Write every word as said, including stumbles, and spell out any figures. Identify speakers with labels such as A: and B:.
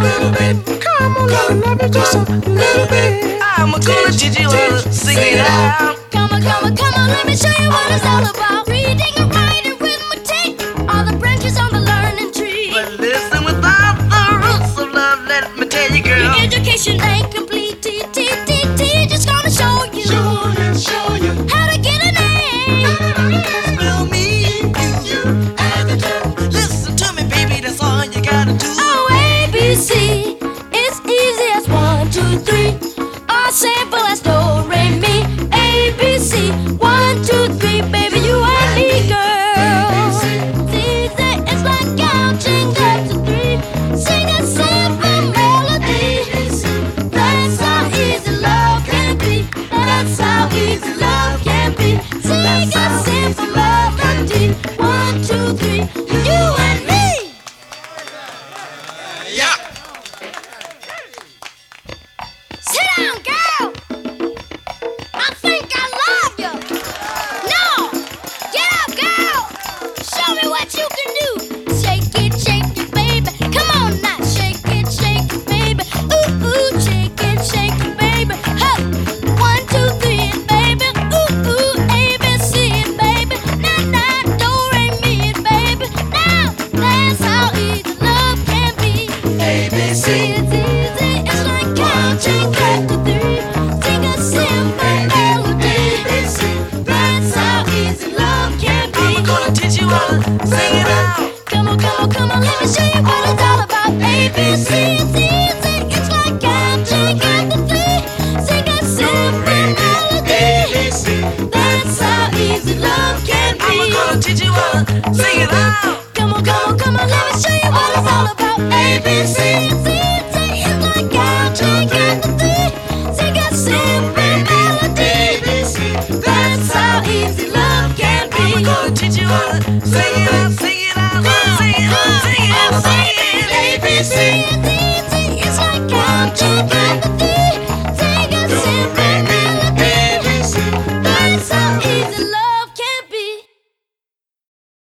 A: little bit. Come on, little, love me just a little bit. I'm gonna teach you how to sing it out.
B: Come on, come on, come on, let me show you what it's all about. Reading and writing, arithmetic, all the branches on the learning tree.
A: But listen, without the roots of love, let me tell you, girl,
B: your education ain't complete. T T T T just gonna show you,
A: show you, show you
B: how to get an A.
A: spell me, you, you, and the two. Listen to me, baby, that's all you gotta do.
B: Oh, A, B, C, it's easy as one, two, three, or simple as do, re, mi. A, B, C, one, two, three, baby, you and me, girl. It's easy, it's like counting up to three. Sing a simple melody. That's how easy love can be. That's how easy love can be. Sing a simple melody. One, two, three, you and me.
A: Yeah.
B: Sit down, girl. I think I love you. No, get up, girl. Show me what you can do. Shake it, shake it, baby. Come on now, shake it, shake it, baby. Ooh, ooh, shake it, shake it, baby. Huh. One, two, three, baby. Ooh, ooh, A, B, C, baby. Now, now, do, re, mi, baby. Now, that's how easy love can be.
A: A, B, C.
B: It's easy, it's like counting up to three. Sing a simple melody. That's how easy love can be.
A: I'm gonna teach you how to sing it out.
B: Come on, come on, come on, let me show you what it's all about. A, B, C, it's easy, it's like counting up to three. Sing a simple melody. That's how easy love can be.
A: I'm gonna teach you how to sing it out.
B: Come on, come on, come on, let me show you what it's all about. A, B, C, it's easy, it's like counting up to three. Sing a simple melody. That's how easy love can be.
A: I'm gonna teach you how to sing it out, sing it out, sing it out, sing it out, sing it. A, B, C.
B: It's easy, it's like counting up to three. Sing a simple melody. That's how easy love